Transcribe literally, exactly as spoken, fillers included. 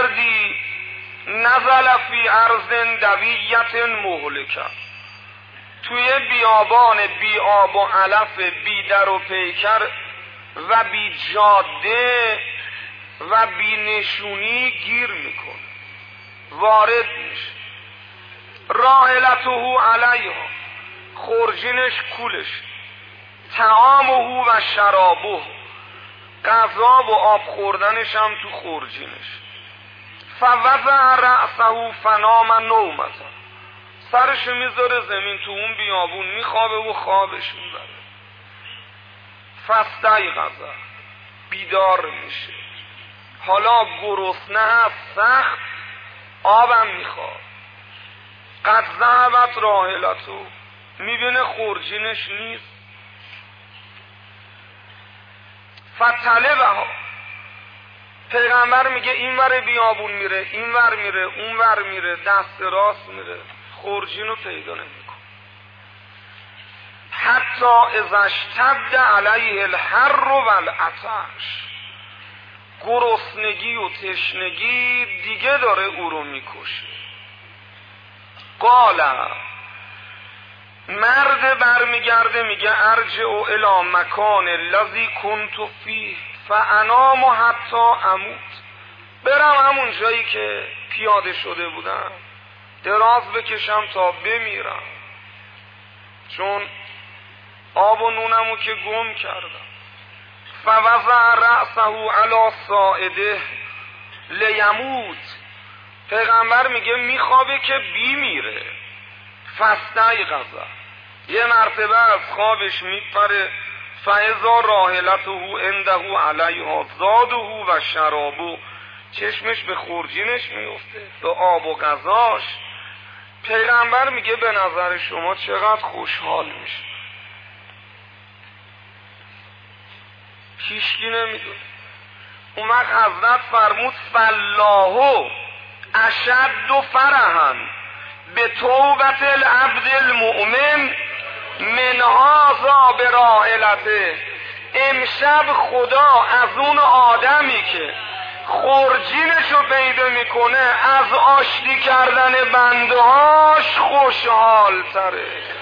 مردی نزل فی ارض دویت مهلکه، توی بیابان بی آب و علف، بی در و پیکر و بی جاده و بی نشونی گیر میکنه، وارد میشه. راحلته علیها، خورجینش کولش، طعامه و شرابه، غذا و آب خوردنش هم تو خورجینش. فوضع رأسه فنام نومته، سرشو میذاره زمین، تو اون بیابون میخوابه و خوابش میبره. فاستیقظ، بیدار میشه، حالا گرسنه هست سخت، آبم میخواد. قد ذهبت راحلته، میبینه خورجینش نیست. فطلبها، پیغمبر میگه این ور بیابون میره، این ور میره، اون ور میره، دست راست میره، خورجین رو پیدا نمیکنه. حتی اذا اشتد علیه الحر والعطش، گرسنگی و تشنگی دیگه داره او رو میکشه. قال، مرد برمیگرده میگه ارجع الی مکان الذی کنت فیه فانام حتی اموت، برم همون جایی که پیاده شده بودم دراز بکشم تا بمیرم، چون آب و نونمو که گم کردم. فوضع رأسه علی ساعده لیموت، پیغمبر میگه میخوابه که بیمیره. فاستیقظ، یه مرتبه از خوابش میپره. فاذا راحلته عنده علیها زاده و شرابه، چشمش به خورجینش میفته، به آب و غذاش. پیغمبر میگه به نظر شما چقدر خوشحال میشه؟ هیچکی نمیدونه. اون وقت حضرت فرمود فالله اشد فرحا به توبت العبد المؤمن من هذا براحلته، امشب خدا از اون آدمی که خورجینشو پیدا میکنه از آشتی کردن بندهاش خوشحال تره.